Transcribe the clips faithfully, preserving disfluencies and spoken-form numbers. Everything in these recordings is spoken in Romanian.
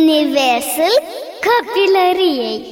Universul copilăriei.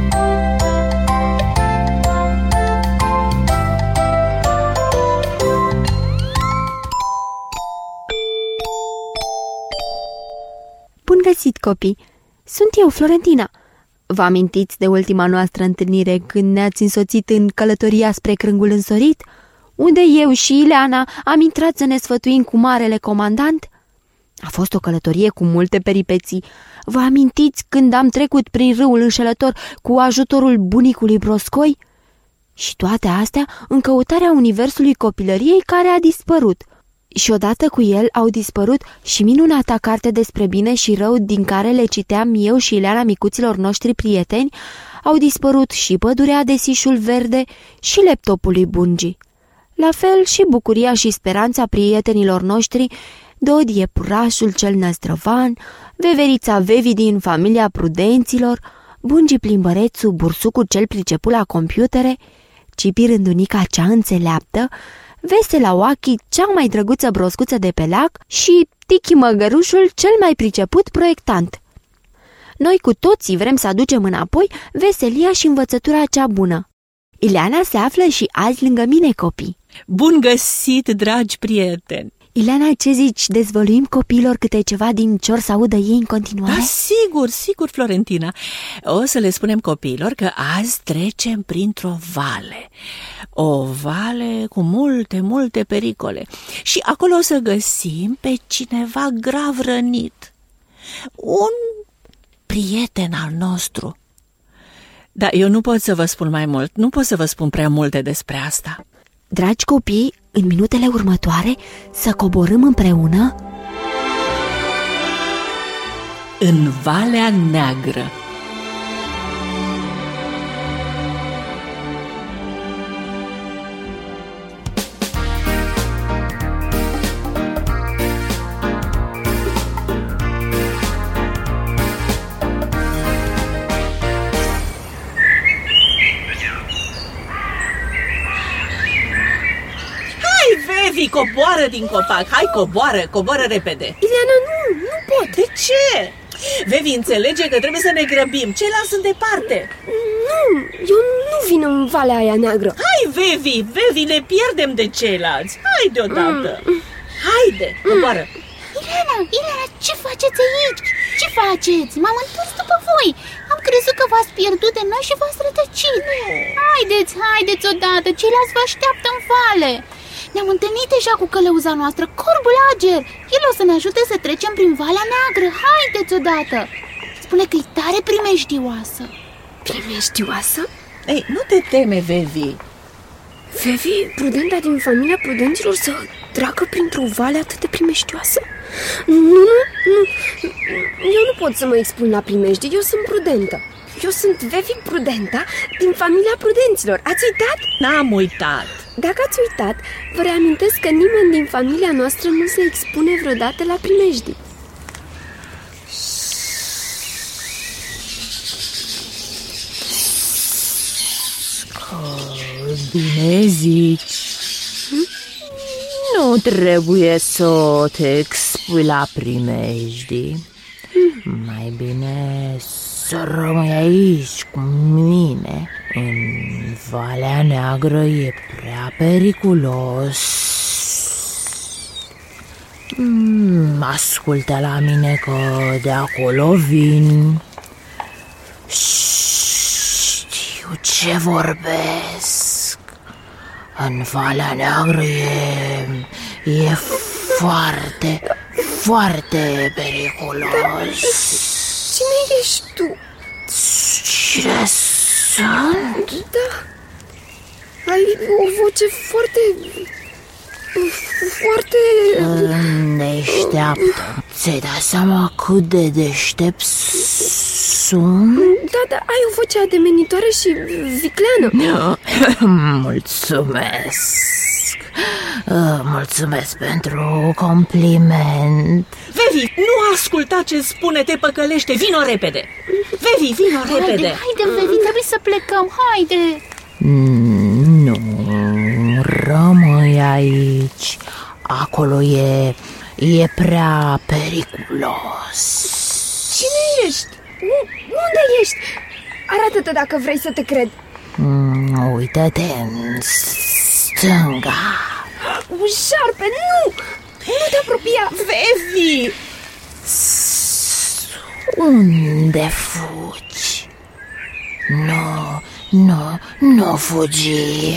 Bun găsit, copii! Sunt eu, Florentina. Vă amintiți de ultima noastră întâlnire când ne-ați însoțit în călătoria spre Crângul Însorit, unde eu și Ileana am intrat să ne sfătuim cu marele comandant? A fost o călătorie cu multe peripeții. Vă amintiți când am trecut prin râul înșelător cu ajutorul bunicului Broscoi? Și toate astea în căutarea universului copilăriei care a dispărut. Și odată cu el au dispărut și minunata carte despre bine și rău din care le citeam eu și Ileana micuților noștri prieteni, au dispărut și pădurea de sișul verde și laptopul lui Bungi. La fel și bucuria și speranța prietenilor noștri, Dodi iepurașul cel năzdrăvan, veverița Vevi din familia Prudenților, Bungi plimbărețul, bursucul cel priceput la computere, Cipi rândunica cea înțeleaptă, Vesela Oachi, cea mai drăguță broscuță de pe lac și Tichi măgărușul, cel mai priceput proiectant. Noi cu toții vrem să aducem înapoi veselia și învățătura cea bună. Ileana se află și azi lângă mine, copii. Bun găsit, dragi prieteni! Ileana, ce zici, dezvăluim copiilor câte ceva din ce or să audă ei în continuare? Da, sigur, sigur, Florentina. O să le spunem copiilor că azi trecem printr-o vale. O vale cu multe, multe pericole. Și acolo o să găsim pe cineva grav rănit. Un prieten al nostru. Da, eu nu pot să vă spun mai mult, nu pot să vă spun prea multe despre asta. Dragi copii, în minutele următoare să coborâm împreună în Valea Neagră. Vevi, coboară din copac, hai, coboară, coboară repede. Ileana, nu, nu pot. De ce? Vevi înțelege că trebuie să ne grăbim, ceilalți sunt departe. Nu, eu nu vin în Valea aia neagră. Hai, Vevi, Vevi, ne pierdem de ceilalți. Hai deodată, mm. Haide, coboară. Ileana, Ileana, ce faceți aici? Ce faceți? M-am întors după voi. Am crezut că v-ați pierdut de noi și v-ați rătăcit. Haideți, haideți odată, ceilalți vă așteaptă în vale. Ne-am întâlnit deja cu călăuza noastră, Corbul Ager. El o să ne ajute să trecem prin Valea Neagră. Haideți odată. Spune că e tare primejdioasă. Primejdioasă? Ei, nu te teme, Vevi. Vevi, prudenta din familia Prudenților, să treacă printr-o vale atât de primejdioasă? Nu, nu, nu. Eu nu pot să mă expun la primejde, eu sunt prudentă. Eu sunt Vevi Prudenta din familia Prudenților. Ați uitat? N-am uitat. Dacă ați uitat, vă reamintesc că nimeni din familia noastră nu se expune vreodată la primejdii. Oh, bine zici. Hm? Nu trebuie să te expui la primejdii. Hm. Mai bine să rămâi aici cu mine. În Valea Neagră e prea periculos. Mm, ascultă la mine că de acolo vin. Știu ce vorbesc. În Valea Neagră e, e foarte, foarte periculos. Cine ești tu? Cine sunt? Da, ai o voce foarte, foarte... deșteaptă. Ți-ai dat seama cât de deștept sunt? Da, da, ai o voce ademenitoare și vicleană. Mulțumesc. Mulțumesc pentru compliment. Vevi, nu asculta ce spune, te păcălește, vino repede. Vevi, vino haide, repede. Haide, Vevi, trebuie să plecăm, haide. Nu, rămâi aici. Acolo e, e prea periculos. Cine ești? Unde ești? Arată-te dacă vrei să te cred. Mm, Uită-te în stânga. Un șarpe, nu! Nu te apropia! Vevi! Unde fugi? Nu, nu, nu fugi.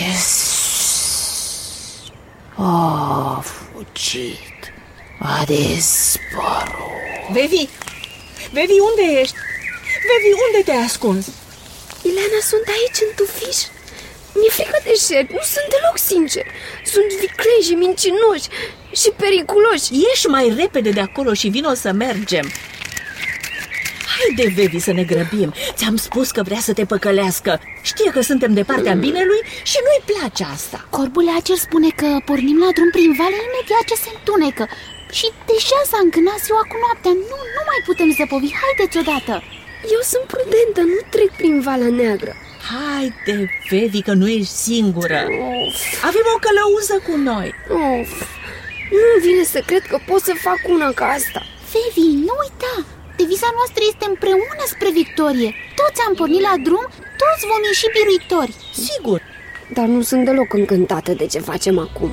A fugit, a dispărut. Vevi! Vevi, unde ești? Vevi, unde te-ai ascuns? Ileana, sunt aici în tufiș. Mi-e frică de șerpi, nu sunt deloc sincer. Sunt vicleși și mincinoși și periculoși. Ieși mai repede de acolo și vino să mergem. Haide, Vevi, să ne grăbim. Ți-am spus că vrea să te păcălească. Știe că suntem de partea binelui și nu-i place asta. Corbul Acer spune că pornim la drum prin vale imediat ce se întunecă. Și deja s-a încânat ziua cu noaptea. Nu, nu mai putem zăpovi. Haideți odată. Eu sunt prudentă, nu trec prin Valea Neagră. Haide, Vevi, că nu ești singură. Of, Avem o călăuză cu noi. of. Nu-mi vine să cred că pot să fac una ca asta. Vevi, nu uita. Deviza noastră este împreună spre victorie. Toți am pornit la drum, toți vom ieși biruitori. Sigur. Dar nu sunt deloc încântată de ce facem acum.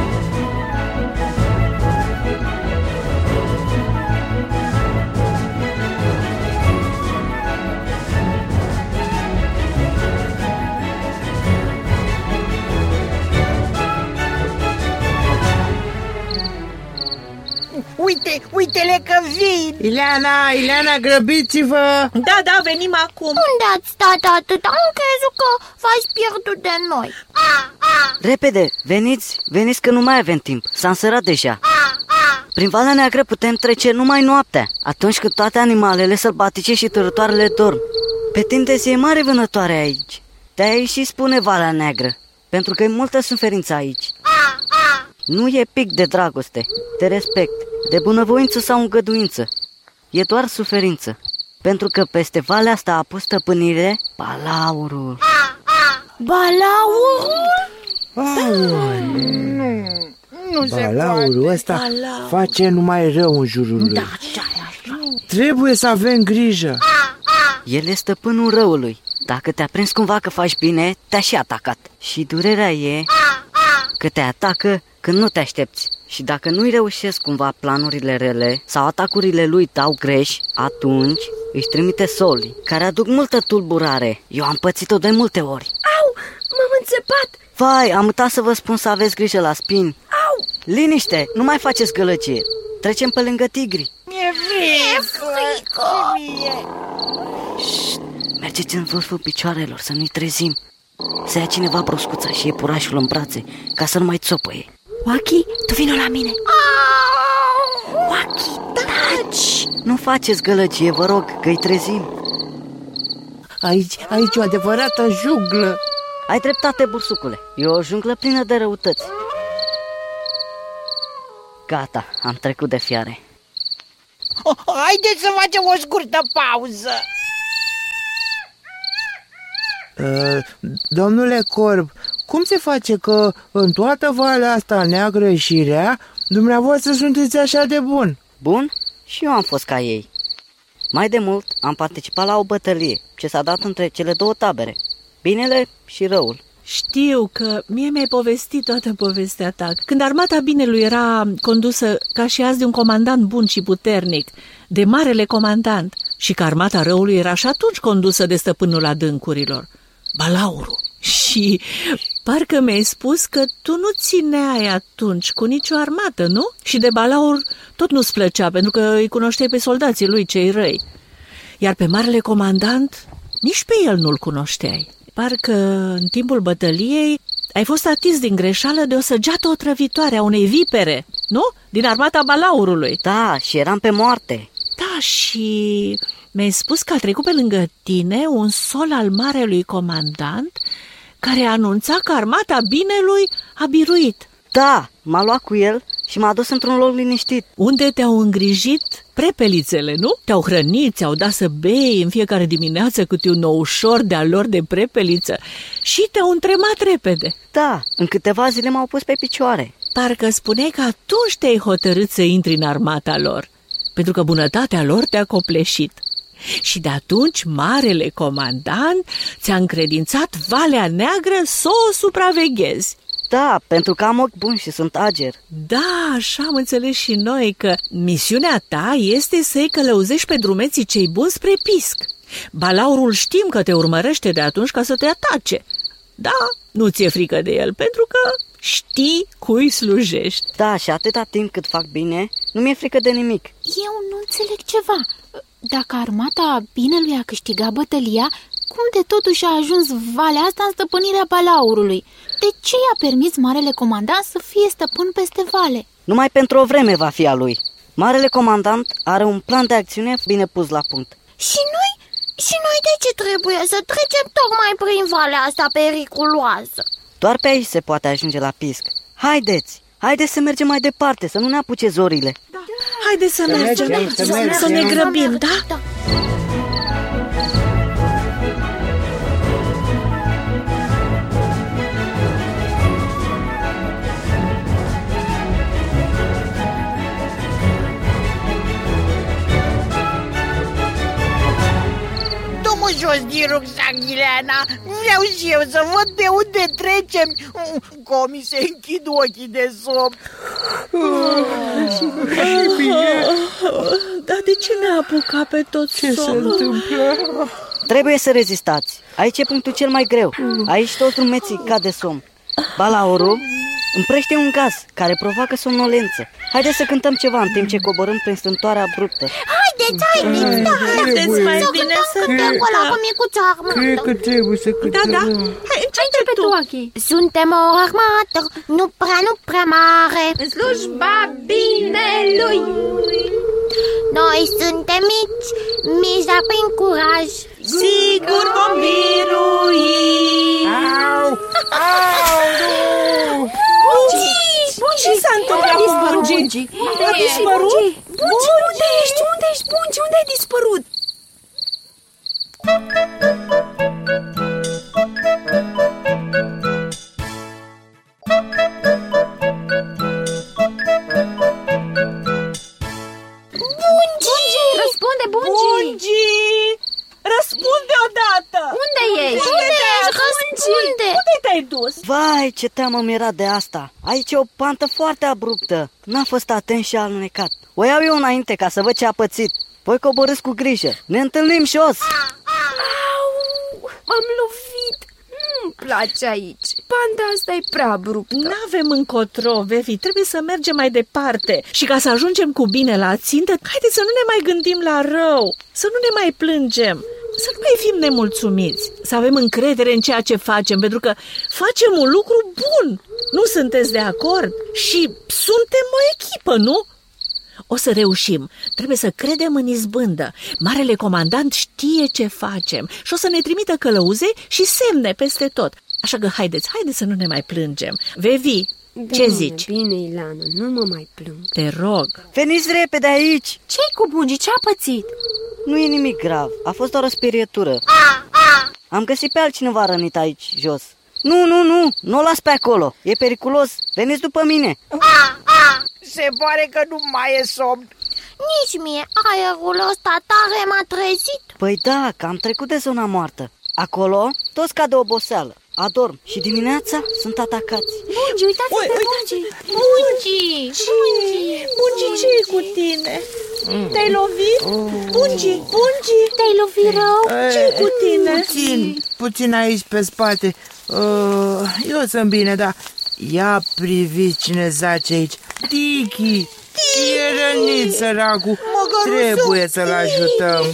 Uite, uite-le că vin! Ileana, Ileana, grăbiți-vă! Da, da, venim acum. Unde ați stat atât? Am crezut că v-ați pierdut de noi. Repede, veniți, veniți că nu mai avem timp. S-a însărat deja. Prin Valea Neagră putem trece numai noaptea, atunci când toate animalele sălbatice și târătoarele dorm. Pe timp de zi e mare vânătoare aici. De-aia și spune Valea Neagră, pentru că e multă suferință aici. Nu e pic de dragoste, de respect, de bunăvoință sau îngăduință. E doar suferință, pentru că peste valea asta a pus stăpânire Balaurul. Balaurul? Nu, nu Balaurul ăsta Balaur. face numai rău în jurul lui. Da, așa e, așa. Trebuie să avem grijă. El e stăpânul răului. Dacă te-a prins cumva că faci bine, te-a și atacat. Și durerea e că te atacă când nu te aștepți. Și dacă nu-i reușesc cumva planurile rele sau atacurile lui dau greș, atunci își trimite soli, care aduc multă tulburare. Eu am pățit-o de multe ori. Au, m-am înțepat! Vai, am uitat să vă spun să aveți grijă la spini. Au! Liniște, nu mai faceți gălăgie. Trecem pe lângă tigri. Mi-e frică! Șt, mergeți în vârful picioarelor să nu-i trezim. Să ia cineva broscuța și iepurașul în brațe, ca să nu mai țopăie. Waki, tu vino la mine. Waki, taci! Nu faceți gălăgie, vă rog, că-i trezim. Aici, aici o adevărată junglă. Ai dreptate, bursucule, e o junglă plină de răutăți. Gata, am trecut de fiare. Oh, haideți să facem o scurtă pauză. Uh, domnule Corb, cum se face că în toată valea asta neagră și rea, dumneavoastră sunteți așa de bun? Bun? Și eu am fost ca ei. Mai de mult am participat la o bătălie ce s-a dat între cele două tabere, binele și răul. Știu că mie mi-ai povestit toată povestea ta. Când armata binelui era condusă ca și azi de un comandant bun și puternic, de marele comandant, și că armata răului era și atunci condusă de stăpânul adâncurilor, Balaurul. Și parcă mi-ai spus că tu nu țineai atunci cu nicio armată, nu? Și de Balaur tot nu-ți plăcea, pentru că îi cunoșteai pe soldații lui, cei răi. Iar pe marele comandant, nici pe el nu-l cunoșteai. Parcă în timpul bătăliei ai fost atins din greșeală de o săgeată otrăvitoare a unei vipere, nu? Din armata Balaurului. Da, și eram pe moarte. Da, și mi-ai spus că a trecut pe lângă tine un sol al marelui comandant care anunța că armata binelui a biruit. Da, m-a luat cu el și m-a dus într-un loc liniștit. Unde te-au îngrijit prepelițele, nu? Te-au hrănit, ți-au dat să bei în fiecare dimineață câte un noușor de-al lor de prepeliță și te-au întremat repede. Da, în câteva zile m-au pus pe picioare. Parcă spuneai că atunci te-ai hotărât să intri în armata lor. pentru că bunătatea lor te-a copleșit. Și de atunci marele comandant ți-a încredințat Valea Neagră să o supraveghezi. Da, pentru că am ochi buni și sunt ager. Da, așa am înțeles și noi, că misiunea ta este să-i călăuzești pe drumeții cei buni spre pisc. Balaurul știm că te urmărește de atunci ca să te atace. Da, nu ți-e frică de el, pentru că știi cui slujești. Da, și atâta timp cât fac bine, nu mi-e frică de nimic. Eu nu înțeleg ceva. Dacă armata binelui a câștigat bătălia, cum de totuși a ajuns valea asta în stăpânirea Balaurului? De ce i-a permis marele comandant să fie stăpân peste vale? Numai pentru o vreme va fi a lui. Marele comandant are un plan de acțiune bine pus la punct. Și noi? Și noi de ce trebuie să trecem tocmai prin valea asta periculoasă? Doar pe aici se poate ajunge la pisc. Haideți, haideți să mergem mai departe, să nu ne apuce zorile. Da. Haideți să mergem, mergem, să mergem. să ne grăbim, da? Da. Du-mă jos din rucsac, Ileana. Vreau și eu să văd de unde trecem. Cum mi se închid ochii de somn. Dar de ce ne-a apucat pe toți Ce se somnul? întâmplă? Trebuie să rezistați. Aici e punctul cel mai greu. Aici toți drumeții cad de somn. Balaurul împrește un gaz care provoacă somnolență. Haideți să cântăm ceva în timp ce coborâm prin strâmtoarea abruptă. Haideți, haideți, da, Haideți mai să bine cântăm să cântecul ăla cu micuța Cred armată. că trebuie să cântăm. Da, da. Hai, începe tu. Achei. Suntem o armată, nu prea, nu prea mare. În slujba binelui. Noi suntem mici, mici, dar prin curaj. Sigur vom birui. Au! Au! Nu! Ce s-a întâmplat cu Bungi? A dispărut? Bungi, unde ești? Unde ești, Bungi? Unde ai dispărut? Bungi! Răspunde, Bungi! Bungi! Răspunde odată! Unde ești? Unde ești? Răspunde! Unde te-ai dus? Vai, ce teamă mi-era de asta. Aici e o pantă foarte abruptă. N-a fost atent și alunecat. O iau eu înainte ca să văd ce a pățit. Voi coborâți cu grijă. Ne întâlnim jos. Au, m-am lovit. Nu-mi place aici. Panda asta e prea abruptă. N-avem încotro, Vevi, trebuie să mergem mai departe. Și ca să ajungem cu bine la țintă, haideți să nu ne mai gândim la rău, să nu ne mai plângem, să nu mai fim nemulțumiți, să avem încredere în ceea ce facem, pentru că facem un lucru bun. Nu sunteți de acord? Și suntem o echipă, nu? O să reușim. Trebuie să credem în izbândă. Marele comandant știe ce facem și o să ne trimită călăuze și semne peste tot. Așa că haideți, haideți să nu ne mai plângem. Vevi, ce zici? Bine, Ileana, nu mă mai plâng. Te rog. Veniți repede aici. Ce-i cu Bungi? Ce-a pățit? Nu e nimic grav. A fost doar o spirietură. Am găsit pe altcineva rănit aici, jos. Nu, nu, nu, nu o las pe acolo. E periculos. Veniți după mine. Se pare că nu mai e somn. Nici mie, aerul ăsta tare m-a trezit. Păi da, că am trecut de zona moartă. Acolo, toți cad de oboseală. Adorm și dimineața sunt atacați. Bungi, uitați-vă pe Bungi. Bungi! Bungi! Bungi, ce e cu tine? Te-ai lovit? Bungi, Bungi! Te-ai lovit rău? ce e cu tine? Puțin, puțin aici pe spate. uh, Eu sunt bine, dar ia priviți cine zace aici. Tiki! E rănit, săracul. Trebuie să-l ajutăm.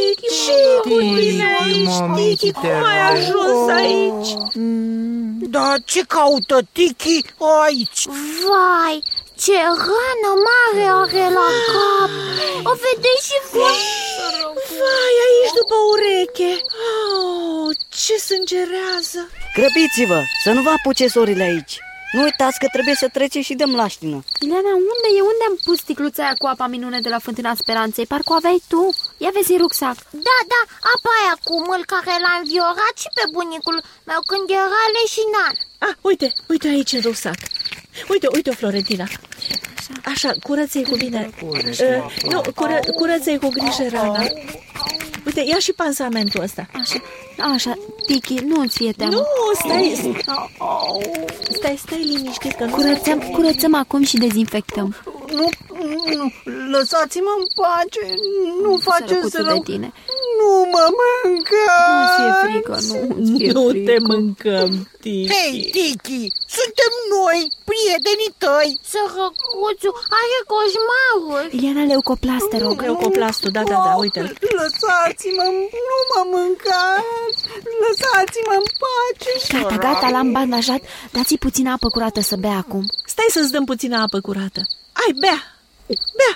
Tiki, mămici, te Cum ai ajuns aici? Da, ce caută Tiki aici? Vai, ce rană mare are la cap. O vedeți și voi? Vai, aici după ureche. Oh, ce sângerează. Grăbiți-vă, să nu vă apuce zorile aici. Nu uitați că trebuie să treceți și de mlaștină. Ileana, unde e? Unde am pus sticluța aia cu apa minune de la Fântâna Speranței? Parcă o aveai tu. Ia vezi în rucsac. Da, da, apa aia cu mâl care l-a înviorat și pe bunicul meu când era leșinan. Ah, uite, uite aici în rucsac. Uite, uite, Florentina. așa. Așa, curăță-i cu bine. Uh, nu, cură, curăță-i cu grijă rana. Uite, ia și pansamentul ăsta. Așa, așa, Tiki, nu-ți fie teamă. Nu, stai, stai, stai liniștit că nu... Curățăm, curățăm acum și dezinfectăm. Nu, nu, lăsați-mă în pace, nu faceți rău. De tine. Nu mă mâncați! Nu-ți fie frică, nu-ți fie Nu frică. te mâncăm, Tiki. Hei, Tiki, suntem noi, prietenii tăi. Sărăcuțu, are coșmaruri. Iliana, leucoplast, te rog. Leucoplastul, da, da, da, uite-l. Lăsați-mă, nu mă mâncați! Lăsați-mă în pace! Gata, gata, l-am bandajat. Dați-i puțină apă curată să bea acum. Stai să-ți dăm puțină apă curată. Ai, bea, bea.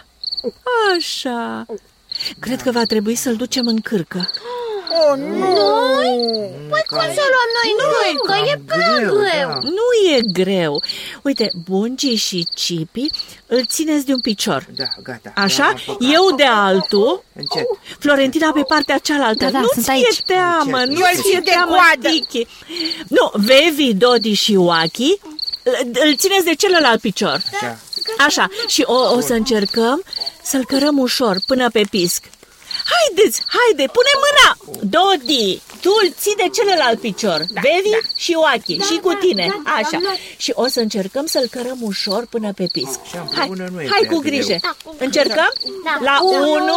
Așa. Cred că va trebui să-l ducem în cârcă. Oh, nu! Păi cum să luăm noi noi? Că e prea greu. Da. Nu e greu. Uite, Bungi și Cipi îl țineți de un picior. Da, gata. Așa? Eu de altul. Încet. Florentina pe partea cealaltă. Da, da, Nu-ți sunt fie aici. teamă, Încet. nu-ți Eu fie țin de teamă, coadă. Tiki. Nu, Vevi, Dodi și Oachi îl țineți de celălalt picior. Da. Așa, și o, o să încercăm să-l cărăm ușor până pe pisc. Haideți, haide, pune mâna! Dodi, tu îl ții de celălalt picior, da, Vevi da. și Oachi, da, și cu tine, da, da, așa. Da. Și o să încercăm să-l cărăm ușor până pe pisc. Hai, hai cu grijă. Da, încercăm? Da. La unu,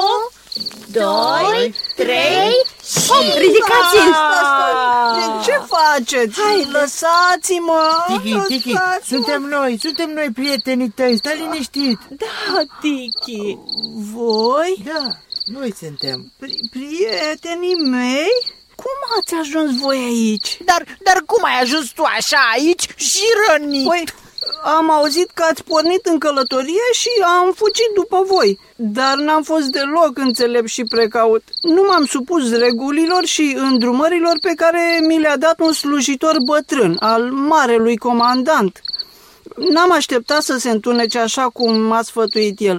doi, trei și... Ridicați-l! Ce faceți? Hai, lăsați-mă! Tiki, Tiki, lăsați-mă. suntem noi, suntem noi prietenii tăi, stai liniștit. Da, Tiki. Voi? Da, noi suntem. Pri- prietenii mei? Cum ați ajuns voi aici? Dar, dar cum ai ajuns tu așa aici și rănit? Păi, am auzit că ați pornit în călătorie și am fugit după voi. Dar n-am fost deloc înțelept și precaut. Nu m-am supus regulilor și îndrumărilor pe care mi le-a dat un slujitor bătrân, al marelui comandant. N-am așteptat să se întunece așa cum m-a sfătuit el.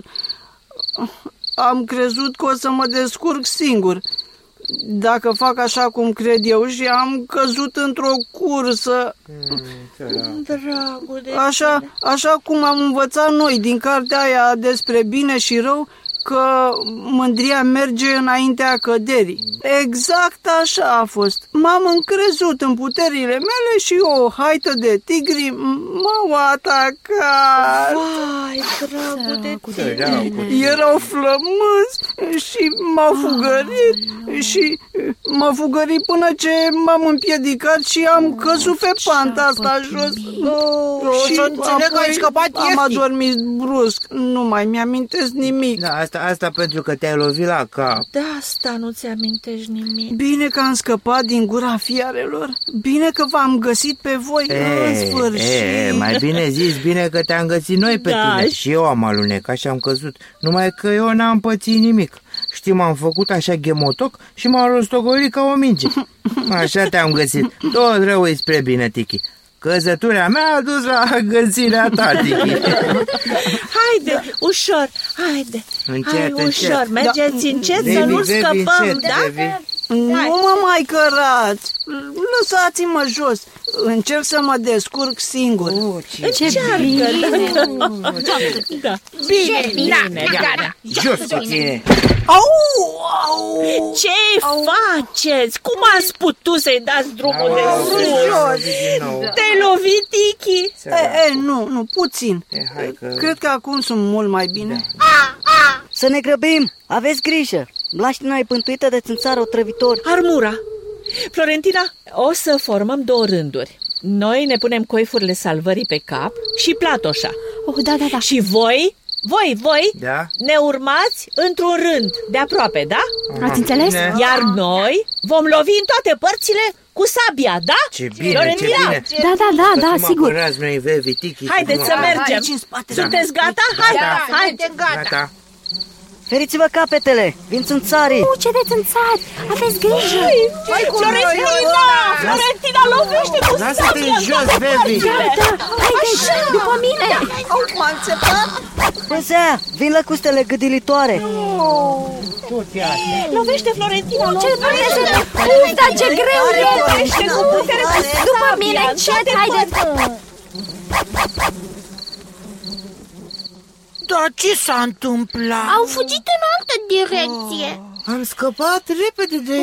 Am crezut că o să mă descurc singur. Dacă fac așa cum cred eu și am căzut într-o cursă... Mm, Dragul de Așa, așa cum am învățat noi din cartea aia despre bine și rău, că mândria merge înaintea căderii. Exact așa a fost. M-am încrezut în puterile mele și o haită de tigri m-au atacat. Vai, dragul de tine. Erau flămânzi și m-au fugărit și m-au fugărit până ce m-am împiedicat și am căzut pe panta asta jos. O să înțeleg că ai scăpat am ieftin. adormit brusc. Nu mai mi-amintesc nimic. Da, asta, asta pentru că te-ai lovit la cap. De asta nu ți amintești nimic. Bine că am scăpat din gura fiarelor. Bine că v-am găsit pe voi în sfârșit. e, mai bine zis, bine că te-am găsit noi pe Da. tine. Și eu am alunecat și am căzut. Numai că eu n-am pățit nimic. Știi, m-am făcut așa ghemotoc și m-am rostogolit ca o minge. Așa te-am găsit. Tot rău e spre bine, Tiki. Căzătura mea a dus la găsirea ta, Tiki. Haide, ușor, haide. Încet, Hai, încet. ușor, mergeți încet să Vevi, nu Vevi, scăpăm, încet, da? Vevi. Nu mă mai cărați. Lăsați-mă jos. Încerc să mă descurc singur. Oh, ce Încearcă, bine. da. bine, Bine, gata. jos cu tine. Au, au. Ce faceți? Cum ați putut să-i dați drumul de sus? Te-ai lovit, Tiki? E, e, nu, nu, puțin. E, hai că- Cred că acum sunt mult mai bine. Să ne grăbim, aveți grijă. Mlaștina e pântuită de țânțar otrăvitor. Armura. Florentina, o să formăm două rânduri. Noi ne punem coifurile salvării pe cap și platoșa. Oh, da, da, da. Și voi, voi, voi, Da? ne urmați într-un rând, de aproape, da? Ați înțeles? Bine. Iar noi vom lovi în toate părțile cu sabia, da? Ce bine, ce Florentina, bine. Da, da, da, da, Cum sigur. apărați noi, Vevi, Tiki. haideți cum să apărați. mergem. Aici în spate. Sunteți gata? Hai, hai. Gata. Feriți-vă capetele, vin țânțarii. Nu, ce de țânțari! Aveți grijă! Florentina, Florentina, lovește cu Lasă-te sabia. jos, Vevi. Da, haideți, după mine! M-am înțepat. Păzea, vin lăcustele gâdilitoare. Lovește, Florentina, Ce lovește. vreți? Uf, dar ce greu e! Lovește cu putere cu După sabia, mine, în încet, toate haideți! părțile. Dar ce s-a întâmplat? Au fugit în altă direcție. Am scăpat repede de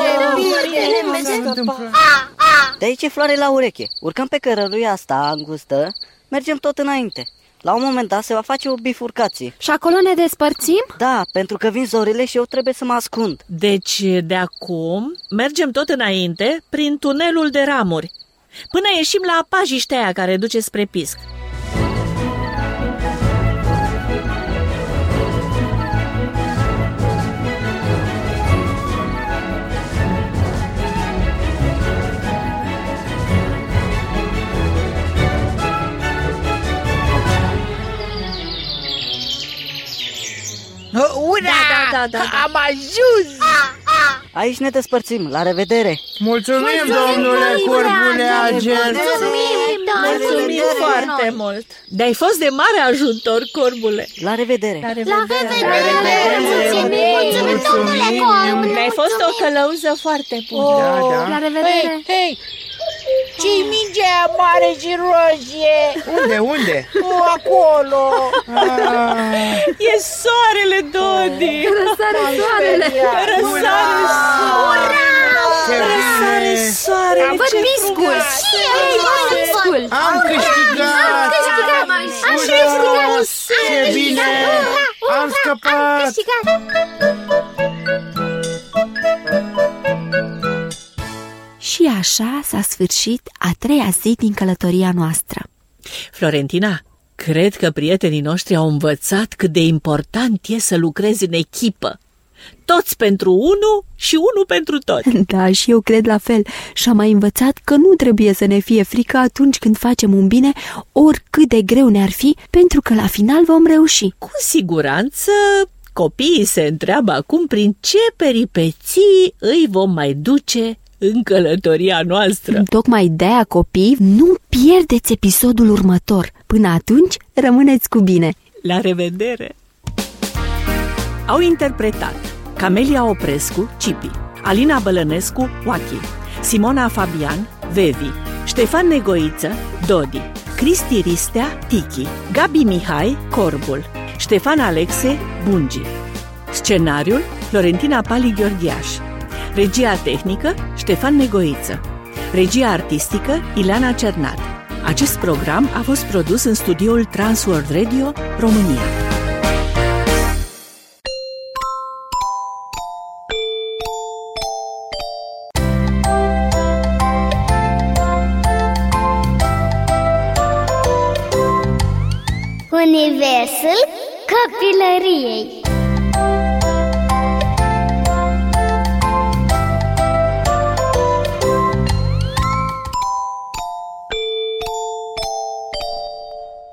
De aici e floare la ureche. Urcăm pe cărăruia asta îngustă, mergem tot înainte. La un moment dat se va face o bifurcație. Și acolo ne despărțim? Da, pentru că vin zorile și eu trebuie să mă ascund. Deci, de acum, mergem tot înainte, prin tunelul de ramuri, până ieșim la pajiștea aia care duce spre pisc. Ura! Da, da, da, da. Am ajuns! Aici ne despărțim, la revedere. Mulțumim, domnule Corbule Agent. Mulțumim foarte mult. De-ai fost de mare ajutor, Corbule. La revedere. La revedere. La revedere. Mulțumim, domnule Corbule. Mi-ai fost o călăuză foarte bună. Da, da. La revedere. Hei, hei, ce-i mingea mare și roșie? Unde, unde? O, acolo. Ah, E soarele, Dodi. Răsare soarele. Răsare soarele. ce Răsare bine! soarele. Văd ce piscul. frumos. Și ei, piscul. Am câștigat! Am câștigat. Am Frumos! câștigat. Ce bine! Am scăpat! câștigat. Și așa s-a sfârșit a treia zi din călătoria noastră. Florentina, cred că prietenii noștri au învățat cât de important e să lucrezi în echipă. Toți pentru unul și unul pentru toți. Da, și eu cred la fel. Și am mai învățat că nu trebuie să ne fie frică atunci când facem un bine, oricât de greu ne-ar fi, pentru că la final vom reuși. Cu siguranță, copiii se întreabă acum prin ce peripeții îi vom mai duce în călătoria noastră. Tocmai de-aia, copii, nu pierdeți episodul următor. Până atunci, rămâneți cu bine. La revedere! Au interpretat Camelia Oprescu, Cipi, Alina Bălănescu, Oachi, Simona Fabian, Vevi, Ștefan Negoiță, Dodi, Cristi Ristea, Tiki, Gabi Mihai, Corbul, Ștefan Alexe, Bungi. Scenariul Florentina Pali Gheorghiaș. Regia tehnică Ștefan Negoiță. Regia artistică Ileana Cernat. Acest program a fost produs în studioul Transworld Radio, România. Universul copilăriei.